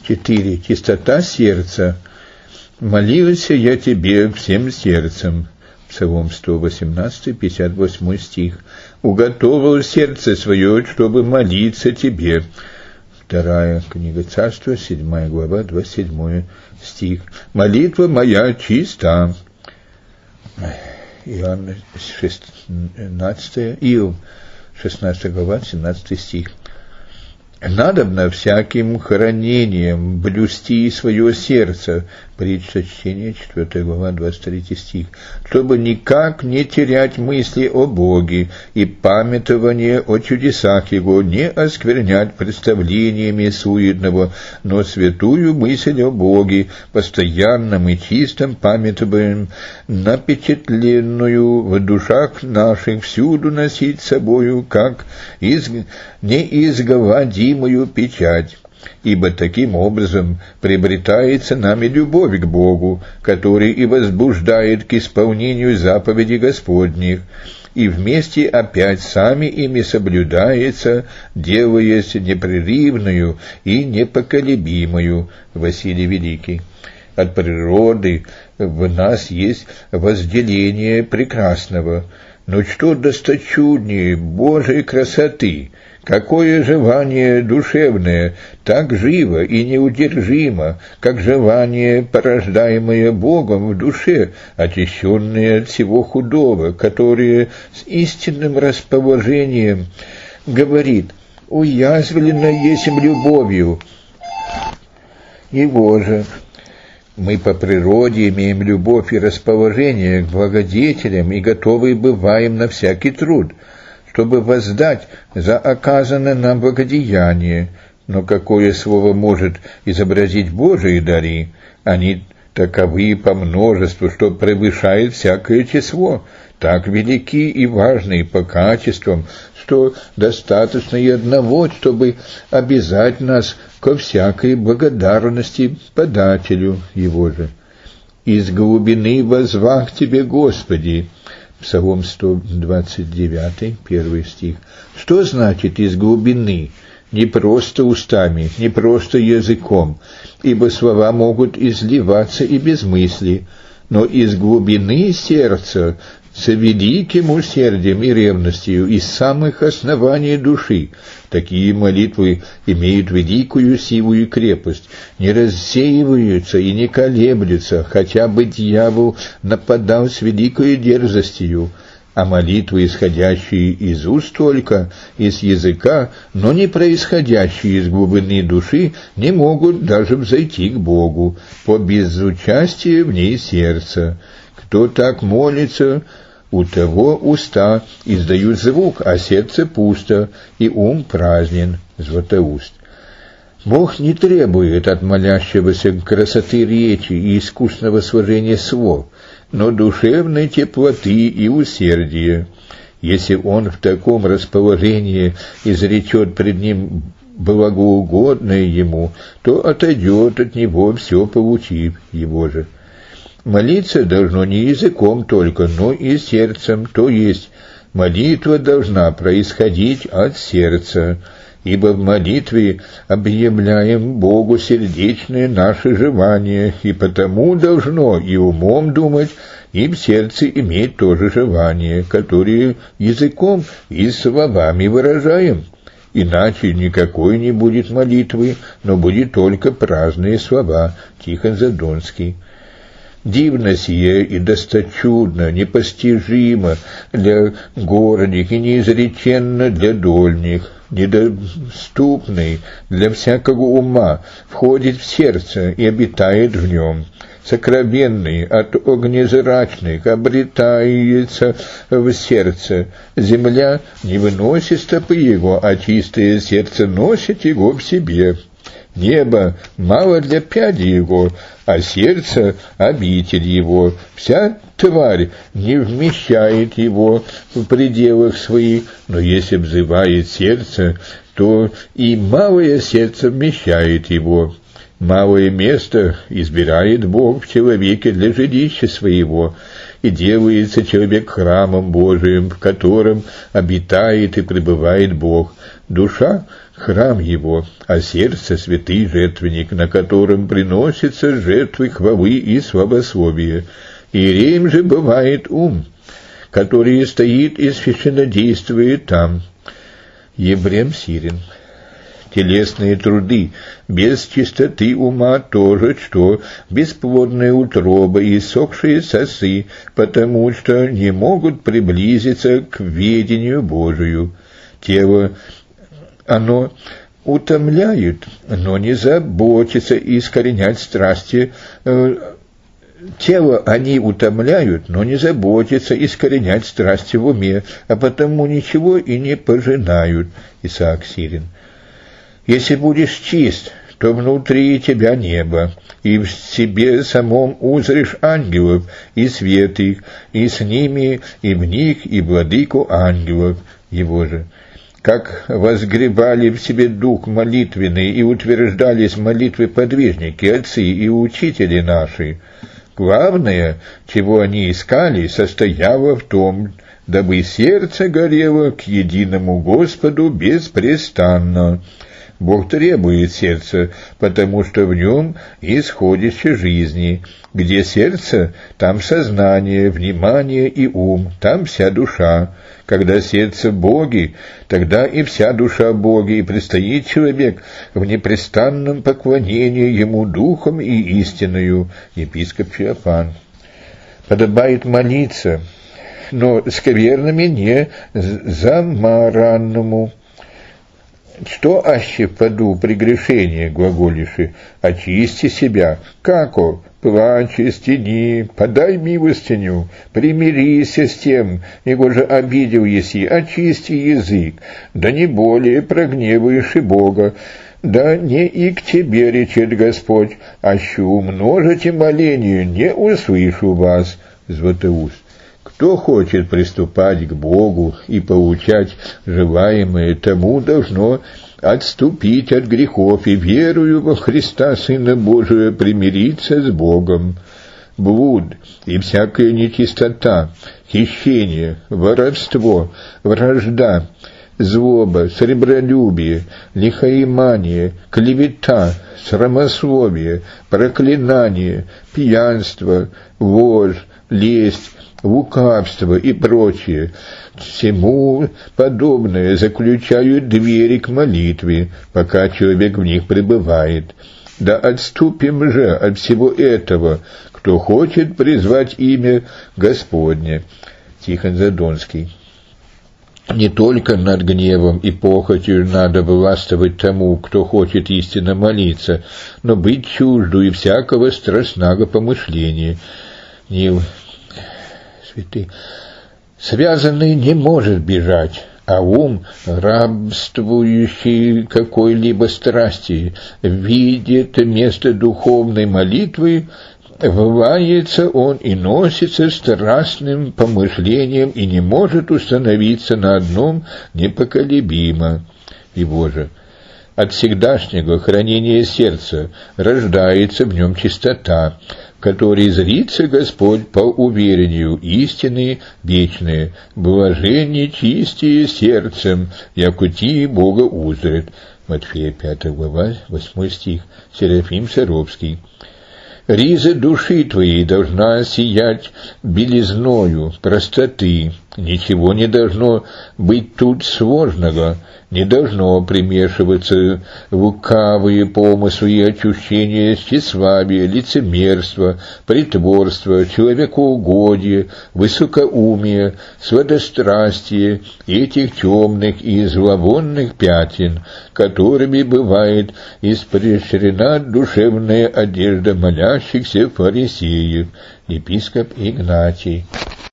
4. Чистота сердца. Молился я тебе всем сердцем. Псалом 118, 58 стих. Уготовил сердце свое, чтобы молиться тебе. 2 книга Царства, 7 глава, 27 стих. Молитва моя чиста. Иоанн 16, Иов 16 глава, 17 стих. Надобно всяким хранением блюсти свое сердце, притча чтения, 4 глава, 23 стих, чтобы никак не терять мысли о Боге и памятование о чудесах Его, не осквернять представлениями суетного, но святую мысль о Боге, постоянном и чистом памятованием, напечатленную в душах наших, всюду носить с собою, как неизгладимую печать. Ибо таким образом приобретается нами любовь к Богу, который и возбуждает к исполнению заповедей Господних, и вместе опять сами ими соблюдается, делаясь непрерывную и непоколебимую. Василий Великий. От природы в нас есть возделение прекрасного, но что досточуднее Божьей красоты, какое желание душевное, так живо и неудержимо, как желание, порождаемое Богом в душе, очищенное от всего худого, которое с истинным расположением говорит: «Уязвлено есмь любовью Его же». Мы по природе имеем любовь и расположение к благодетелям и готовы бываем на всякий труд, чтобы воздать за оказанное нам благодеяние. Но какое слово может изобразить Божии дари? Они таковы по множеству, что превышает всякое число, так велики и важны по качествам, что достаточно и одного, чтобы обязать нас ко всякой благодарности подателю Его же. «Из глубины воззвах Тебе, Господи». Псалом 129, 1 стих. Что значит «из глубины»? Не просто устами, не просто языком, ибо слова могут изливаться и без мысли, но из глубины сердца, с великим усердием и ревностью из самых оснований души. Такие молитвы имеют великую силу и крепость, не рассеиваются и не колеблются, хотя бы дьявол нападал с великой дерзостью. А молитвы, исходящие из уст только, из языка, но не происходящие из глубины души, не могут даже взойти к Богу, по безучастию в ней сердца. Кто так молится, у того уста издают звук, а сердце пусто, и ум празднен. Златоуст. Бог не требует от молящегося красоты речи и искусного сложения слов, но душевной теплоты и усердия. Если он в таком расположении изречет пред ним благоугодное ему, то отойдет от него, все получив его же. Молиться должно не языком только, но и сердцем, то есть молитва должна происходить от сердца, ибо в молитве объявляем Богу сердечные наши желания, и потому должно и умом думать, и в сердце иметь то же желание, которое языком и словами выражаем. Иначе никакой не будет молитвы, но будет только праздные слова. Тихон Задонский. Дивно сие и досточудно, непостижимо для городних и неизреченно для дольних, недоступный для всякого ума, входит в сердце и обитает в нем. Сокровенный от огнезрачных обретается в сердце. Земля не выносит стопы его, а чистое сердце носит его в себе. Небо мало для пяди его, а сердце — обитель его. Вся тварь не вмещает его в пределах своих, но если взывает сердце, то и малое сердце вмещает его. Малое место избирает Бог в человеке для жилища своего, и делается человек храмом Божиим, в котором обитает и пребывает Бог. Душа храм его, а сердце — святый жертвенник, на котором приносятся жертвы хвалы и славословия. Иереем же бывает ум, который стоит и священнодействует там. Ефрем Сирин. Телесные труды без чистоты ума тоже, что бесплодная утроба и иссохшие сосы, потому что не могут приблизиться к ведению Божию. Тело оно утомляет, но не заботится искоренять страсти. Тело они утомляют, но не заботятся искоренять страсти в уме, а потому ничего и не пожинают. Исаак Сирин. Если будешь чист, то внутри тебя небо, и в себе самом узришь ангелов, и свет их, и с ними, и в них, и владыку ангелов его же. Как возгребали в себе дух молитвенный и утверждались молитвы подвижники, отцы и учители наши, главное, чего они искали, состояло в том, дабы сердце горело к единому Господу беспрестанно. Бог требует сердца, потому что в нем исходище жизни. Где сердце, там сознание, внимание и ум, там вся душа. Когда сердце Боги, тогда и вся душа Боги, и предстоит человек в непрестанном поклонении Ему духом и истиною. Епископ Феофан. Подобает молиться, но скверными не замаранному. Что аще впаду прегрешение, глаголиши, очисти себя, како, плачь, стени, подай милостиню, примирись с тем, его же обидел еси, очисти язык, да не более прогневаешь и Бога, да не и к тебе речет Господь, аще умножите молению, не услышу вас. Златоуст. Кто хочет приступать к Богу и получать желаемое, тому должно отступить от грехов и, верую во Христа, Сына Божия, примириться с Богом. Блуд и всякая нечистота, хищение, воровство, вражда, злоба, сребролюбие, лихоимание, клевета, срамословие, проклинание, пьянство, ложь, лесть, лукавство и прочее, всему подобное заключают двери к молитве, пока человек в них пребывает. Да отступим же от всего этого, кто хочет призвать имя Господне. Тихон Задонский. Не только над гневом и похотью надо властвовать тому, кто хочет истинно молиться, но быть чужду и всякого страстного помышления. Связанный не может бежать, а ум, рабствующий какой-либо страсти, видит место духовной молитвы, вывается он и носится страстным помышлением и не может установиться на одном непоколебимо. Его же от всегдашнего хранения сердца рождается в нем чистота, в которой зрится Господь по уверению истины вечные, блаженнее чистие сердцем, якути Бога узрит. Матфея 5 глава, 8 стих. Серафим Саровский. Риза души твоей должна сиять белизною простоты. Ничего не должно быть тут сложного, не должно примешиваться лукавые помыслы и ощущения тщеславия, лицемерства, притворства, человекоугодия, высокоумия, сладострастия, этих темных и зловонных пятен, которыми бывает испещрена душевная одежда молящихся фарисеев. Епископ Игнатий.